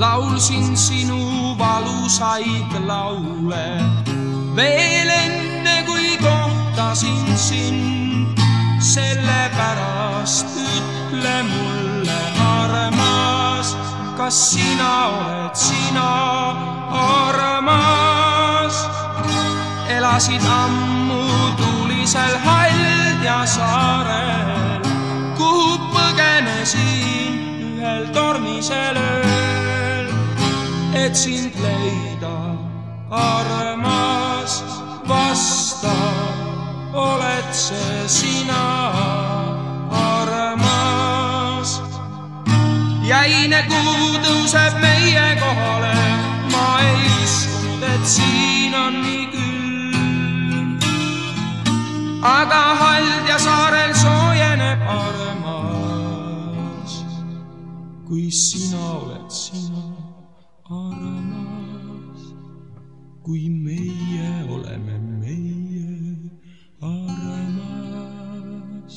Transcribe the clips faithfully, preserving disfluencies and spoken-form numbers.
laulsin sinu valusaid laule veel enne kui kohtasin sind. Sellepärast ütle mulle, armas, kas sina oled sina armas. Elasid ammu tulisel Haldja saarel, kuhu põgenesin ühel tormisel ööl, et sind leida, armas, vasta, oled see sina armas. Jäine kuu tõuseb meie kohale, ma ei uskunud, et siin on nii külm, aga Haldja saarel soojeneb armas, kui sina oled sina armas, kui meie oleme meie armas.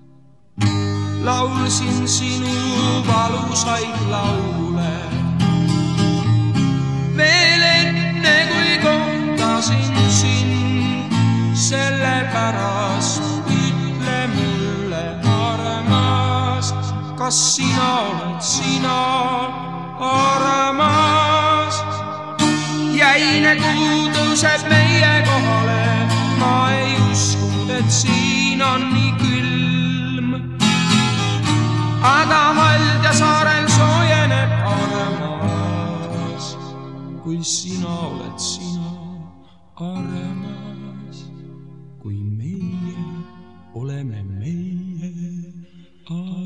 Laulsin sinu valusaid laule veel enne kui kohtasin sind. Sellepärast ütle mulle, armas, kas sina oled sina armas. Jäine kuu tõuseb meie kohale, ma ei uskunud, et siin on nii külm, aga Haldja saarel soojeneb armas, kui sina oled sina armas, kui meie oleme meie armas.